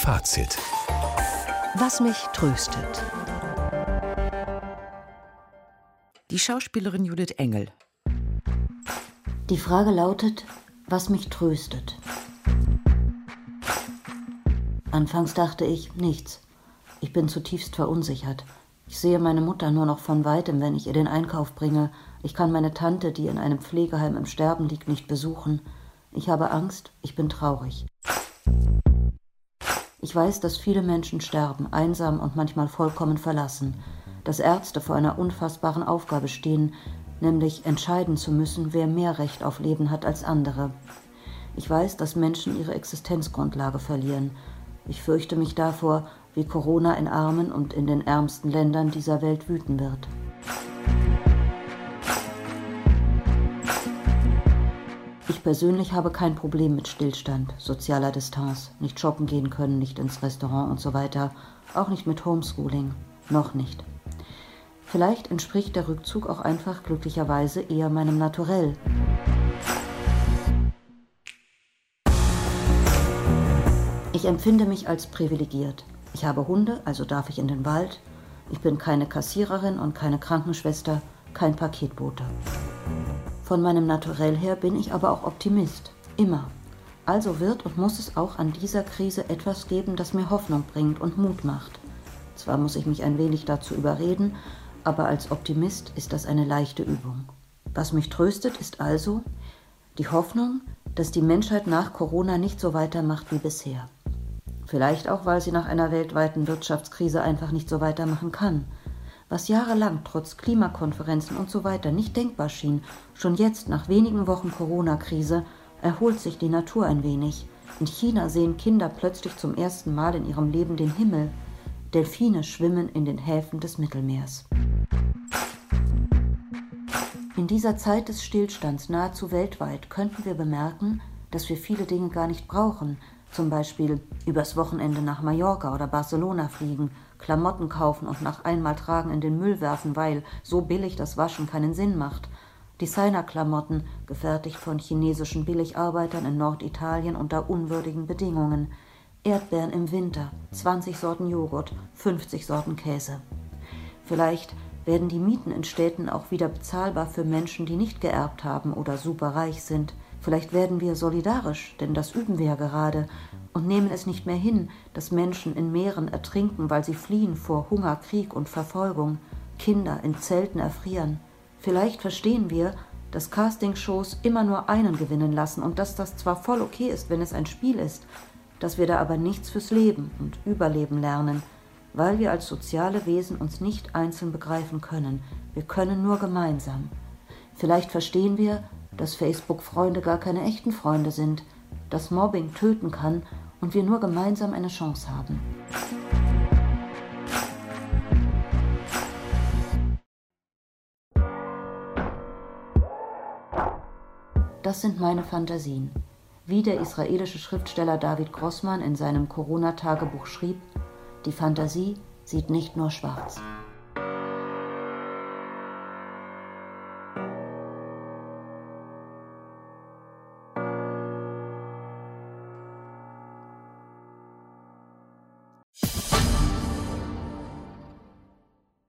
Fazit. Was mich tröstet. Die Schauspielerin Judith Engel. Die Frage lautet, was mich tröstet. Anfangs dachte ich, nichts. Ich bin zutiefst verunsichert. Ich sehe meine Mutter nur noch von weitem, wenn ich ihr den Einkauf bringe. Ich kann meine Tante, die in einem Pflegeheim im Sterben liegt, nicht besuchen. Ich habe Angst, ich bin traurig. Ich weiß, dass viele Menschen sterben, einsam und manchmal vollkommen verlassen. Dass Ärzte vor einer unfassbaren Aufgabe stehen, nämlich entscheiden zu müssen, wer mehr Recht auf Leben hat als andere. Ich weiß, dass Menschen ihre Existenzgrundlage verlieren. Ich fürchte mich davor, wie Corona in armen und in den ärmsten Ländern dieser Welt wüten wird. Ich persönlich habe kein Problem mit Stillstand, sozialer Distanz, nicht shoppen gehen können, nicht ins Restaurant und so weiter, auch nicht mit Homeschooling, noch nicht. Vielleicht entspricht der Rückzug auch einfach glücklicherweise eher meinem Naturell. Ich empfinde mich als privilegiert. Ich habe Hunde, also darf ich in den Wald. Ich bin keine Kassiererin und keine Krankenschwester, kein Paketbote. Von meinem Naturell her bin ich aber auch Optimist, immer. Also wird und muss es auch an dieser Krise etwas geben, das mir Hoffnung bringt und Mut macht. Zwar muss ich mich ein wenig dazu überreden, aber als Optimist ist das eine leichte Übung. Was mich tröstet, ist also die Hoffnung, dass die Menschheit nach Corona nicht so weitermacht wie bisher. Vielleicht auch, weil sie nach einer weltweiten Wirtschaftskrise einfach nicht so weitermachen kann. Was jahrelang trotz Klimakonferenzen und so weiter nicht denkbar schien, schon jetzt nach wenigen Wochen Corona-Krise erholt sich die Natur ein wenig. In China sehen Kinder plötzlich zum ersten Mal in ihrem Leben den Himmel. Delfine schwimmen in den Häfen des Mittelmeers. In dieser Zeit des Stillstands nahezu weltweit könnten wir bemerken, dass wir viele Dinge gar nicht brauchen. Zum Beispiel übers Wochenende nach Mallorca oder Barcelona fliegen, Klamotten kaufen und nach einmal tragen in den Müll werfen, weil so billig das Waschen keinen Sinn macht. Designerklamotten, gefertigt von chinesischen Billigarbeitern in Norditalien unter unwürdigen Bedingungen. Erdbeeren im Winter, 20 Sorten Joghurt, 50 Sorten Käse. Vielleicht werden die Mieten in Städten auch wieder bezahlbar für Menschen, die nicht geerbt haben oder superreich sind. Vielleicht werden wir solidarisch, denn das üben wir ja gerade, und nehmen es nicht mehr hin, dass Menschen in Meeren ertrinken, weil sie fliehen vor Hunger, Krieg und Verfolgung, Kinder in Zelten erfrieren. Vielleicht verstehen wir, dass Castingshows immer nur einen gewinnen lassen und dass das zwar voll okay ist, wenn es ein Spiel ist, dass wir da aber nichts fürs Leben und Überleben lernen, weil wir als soziale Wesen uns nicht einzeln begreifen können. Wir können nur gemeinsam. Vielleicht verstehen wir, dass Facebook-Freunde gar keine echten Freunde sind, dass Mobbing töten kann und wir nur gemeinsam eine Chance haben. Das sind meine Fantasien. Wie der israelische Schriftsteller David Grossman in seinem Corona-Tagebuch schrieb, die Fantasie sieht nicht nur schwarz.